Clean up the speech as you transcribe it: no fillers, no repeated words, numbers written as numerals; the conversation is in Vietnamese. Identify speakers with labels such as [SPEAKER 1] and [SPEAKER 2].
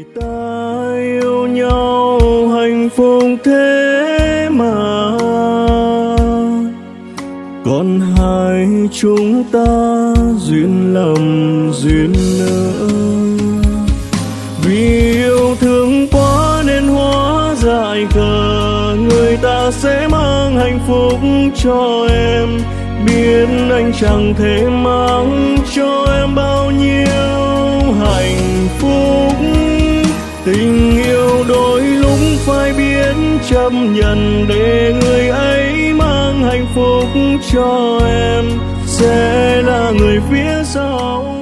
[SPEAKER 1] ta yêu nhau hạnh phúc thế mà, còn hai chúng ta duyên lầm duyên nợ. Vì yêu thương quá nên hóa dại khờ, người ta sẽ mang hạnh phúc cho em, biết anh chẳng thể mang cho em bao nhiêu hạnh phúc. Tình yêu đôi lúc phải biết chấp nhận để người ấy mang hạnh phúc cho em, sẽ là người phía sau.